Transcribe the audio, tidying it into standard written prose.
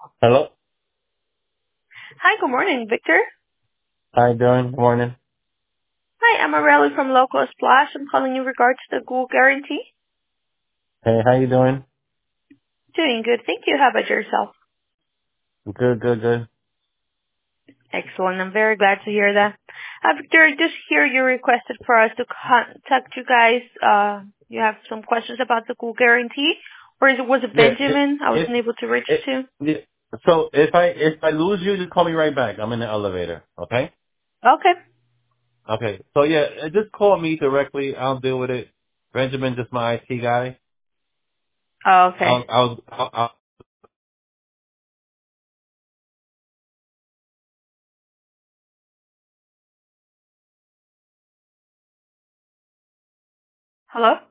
Hello. Hi, good morning, Victor. How you doing? Good morning. Hi, I'm Aurelie from Local Splash. I'm calling in regards to the Google Guarantee. Hey, how you doing? Doing good, thank you. How about yourself? Good, good, good. Excellent. I'm very glad to hear that. Victor, just here you requested for us to contact you guys. You have some questions about the Google Guarantee, or was it Yeah, Benjamin I wasn't it, able to reach it, to? yeah. So if I lose you, just call me right back. I'm in the elevator. Okay. Okay. Okay. So yeah, just call me directly. I'll deal with it. Benjamin, just my IT guy. Okay. I'll Hello?